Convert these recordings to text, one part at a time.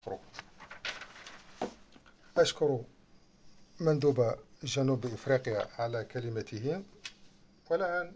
أشكر مندوب جنوب إفريقيا على كلمته. والآن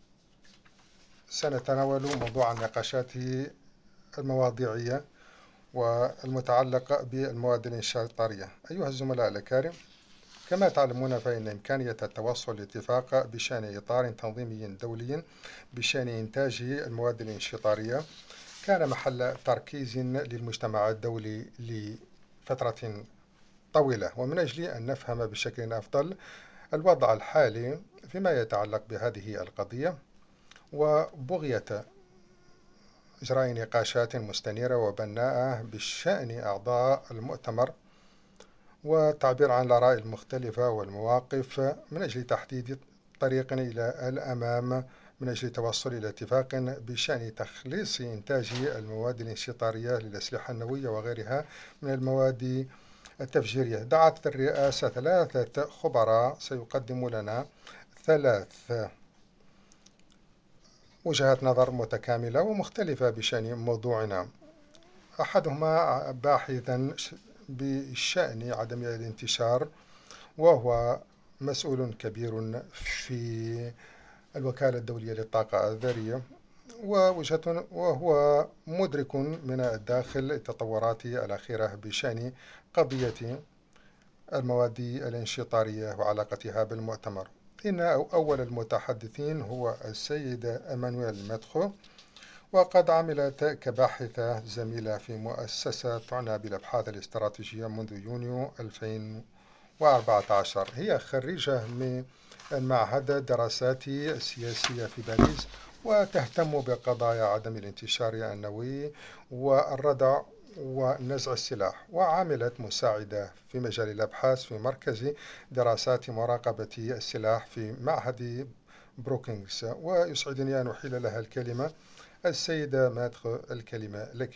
سنتناول موضوع النقاشات المواضيعية والمتعلقة بالمواد الانشطارية. أيها الزملاء الأكارم، كما تعلمون فإن إمكانية التوصل لاتفاق بشأن إطار تنظيمي دولي بشأن إنتاج المواد الانشطارية كان محل تركيز للمجتمع الدولي لفترة طويلة، ومن أجل أن نفهم بشكل أفضل الوضع الحالي فيما يتعلق بهذه القضية، وبغية إجراء نقاشات مستنيرة وبناءة بشأن أعضاء المؤتمر والتعبير عن الآراء المختلفة والمواقف من أجل تحديد طريق إلى الأمام من أجل التوصل إلى اتفاق بشأن تخليص إنتاج المواد الانشطارية للأسلحة النووية وغيرها من المواد التفجيرية. دعت الرئاسة ثلاثة خبراء سيقدموا لنا ثلاث وجهات نظر متكاملة ومختلفة بشأن موضوعنا. أحدهما باحثا بشأن عدم الانتشار، وهو مسؤول كبير في الوكالة الدولية للطاقة الذرية، وهو مدرك من الداخل التطورات الأخيرة بشأن قضية المواد الانشطارية وعلاقتها بالمؤتمر. إن أول المتحدثين هو السيد أمانويل ماتخو، وقد عملت كباحثة زميلة في مؤسسة تعنى بالأبحاث الاستراتيجية منذ يونيو 2014. هي خريجة من معهد الدراسات السياسية في باريس، وتهتم بقضايا عدم الانتشار النووي والردع ونزع السلاح، وعملت مساعدة في مجال الأبحاث في مركز دراسات مراقبة السلاح في معهد بروكينغز. ويسعدني أن أحيل لها الكلمة. السيدة مادخ، الكلمة لك.